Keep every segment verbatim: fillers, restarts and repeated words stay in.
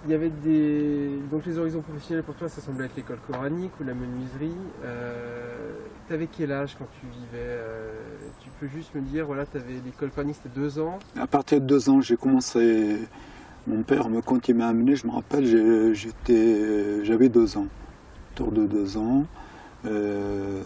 il y avait des... Donc les horizons professionnels pour toi, ça semblait être l'école coranique ou la menuiserie. Euh, T'avais quel âge quand tu vivais euh, Tu peux juste me dire, voilà, t'avais l'école coranique, c'était deux ans. À partir de deux ans, j'ai commencé. Mon père, me- quand il m'a amené, je me rappelle, j'ai- j'étais, j'avais deux ans, autour de deux ans. Euh,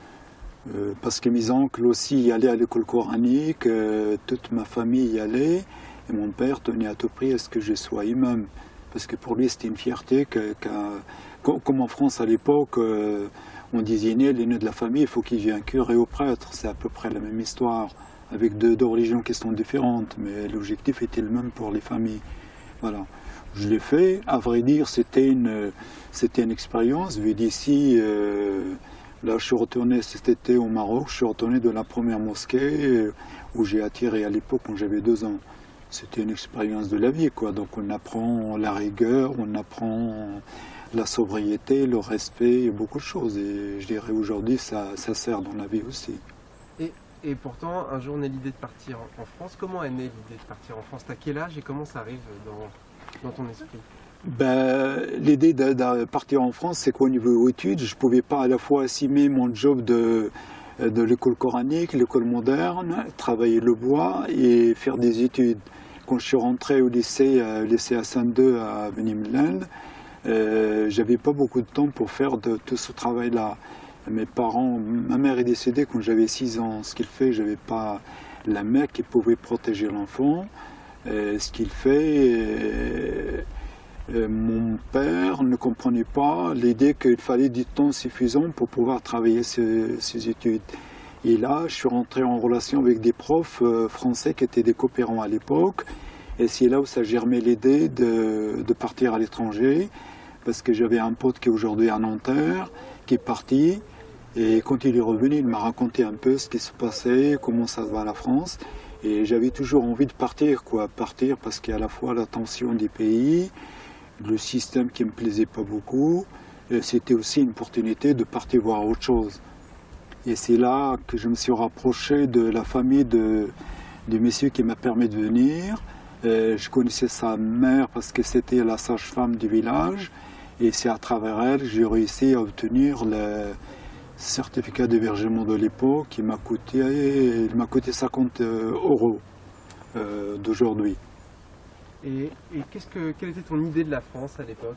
euh, parce que mes oncles aussi y allaient à l'école coranique, euh, toute ma famille y allait, et mon père tenait à tout prix à ce que je sois imam. Parce que pour lui, c'était une fierté, que, qu'un- co- comme en France à l'époque, euh, on désignait l'aîné de la famille, il faut qu'il vienne curé ou prêtre. C'est à peu près la même histoire, avec deux, deux religions qui sont différentes, mais l'objectif était le même pour les familles. Voilà. Je l'ai fait. À vrai dire, c'était une, c'était une expérience. Vu d'ici, euh, là, je suis retourné cet été au Maroc. Je suis retourné de la première mosquée euh, où j'ai attiré à l'époque quand j'avais deux ans. C'était une expérience de la vie, quoi. Donc, on apprend la rigueur, on apprend la sobriété, le respect, et beaucoup de choses. Et je dirais aujourd'hui, ça, ça sert dans la vie aussi. Et, et pourtant, un jour, on a l'idée de partir en, en France. Comment est née l'idée de partir en France? T'as quel âge et comment ça arrive dans, dans ton esprit? Ben, l'idée de, de partir en France, c'est qu'au niveau études, je ne pouvais pas à la fois assumer mon job de, de l'école coranique, l'école moderne, travailler le bois et faire des études. Quand je suis rentré au lycée, euh, lycée Hassan deux à Beni-Mellel, euh, j'avais pas beaucoup de temps pour faire de, tout ce travail-là. Mes parents, ma mère est décédée quand j'avais six ans. Ce qu'il fait, j'avais pas la mère qui pouvait protéger l'enfant. Euh, ce qu'il fait, euh, euh, mon père ne comprenait pas l'idée qu'il fallait du temps suffisant pour pouvoir travailler ses, ses études. Et là, je suis rentré en relation avec des profs euh, français qui étaient des coopérants à l'époque. Et c'est là où ça germait l'idée de, de partir à l'étranger, parce que j'avais un pote qui est aujourd'hui à Nanterre, qui est parti. Et quand il est revenu, il m'a raconté un peu ce qui se passait, comment ça va à la France. Et j'avais toujours envie de partir, quoi. Partir parce qu'il y a à la fois la tension des pays, le système qui ne me plaisait pas beaucoup. C'était aussi une opportunité de partir voir autre chose. Et c'est là que je me suis rapproché de la famille de, de monsieur qui m'a permis de venir. Euh, je connaissais sa mère parce que c'était la sage-femme du village. Et c'est à travers elle que j'ai réussi à obtenir le certificat d'hébergement de l'époque qui m'a coûté, il m'a coûté cinquante euros euh, d'aujourd'hui. Et, et qu'est-ce que, quelle était ton idée de la France à l'époque?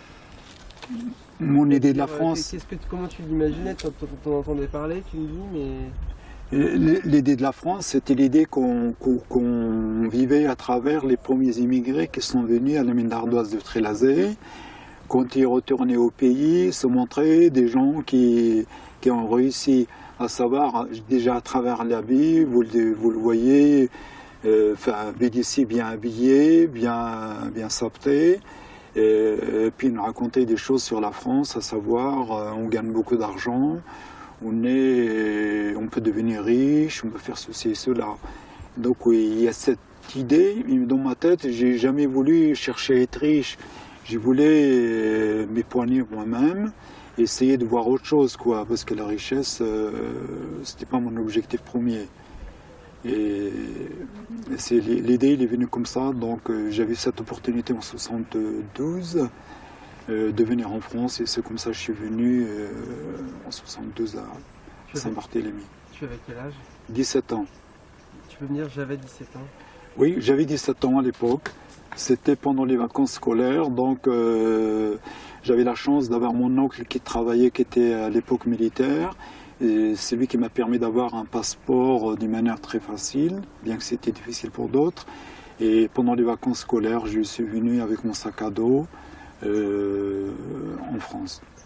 Mon idée de la C'est-à-dire, France, qu'est-ce que, comment tu l'imaginais? Tu en entendais parler, tu me dis, mais... l'idée de la France, c'était l'idée qu'on qu'on, qu'on vivait à travers les premiers immigrés qui sont venus à la mine d'ardoise de Trélazé. Quand ils retournaient au pays, se montraient des gens qui, qui ont réussi à savoir, déjà à travers la vie, vous le, vous le voyez, euh, enfin, d'ici bien habillés, bien, bien saptés, et, et puis nous raconter des choses sur la France, à savoir, euh, on gagne beaucoup d'argent, on, est, on peut devenir riche, on peut faire ceci et cela. Donc oui, il y a cette idée, mais dans ma tête, j'ai jamais voulu chercher à être riche. Je voulais m'époigner moi-même, essayer de voir autre chose, quoi, parce que la richesse, euh, c'était pas mon objectif premier. Et, et c'est, l'idée, il est venue comme ça, donc euh, j'avais cette opportunité en soixante-douze euh, de venir en France, et c'est comme ça que je suis venu euh, en soixante-douze à Saint-Barthélemy. Tu avais quel âge? dix-sept ans. Tu peux me dire, j'avais dix-sept ans? Oui, j'avais dix-sept ans à l'époque. C'était pendant les vacances scolaires, donc euh, j'avais la chance d'avoir mon oncle qui travaillait, qui était à l'époque militaire. Et c'est lui qui m'a permis d'avoir un passeport d'une manière très facile, bien que c'était difficile pour d'autres. Et pendant les vacances scolaires, je suis venu avec mon sac à dos euh, en France.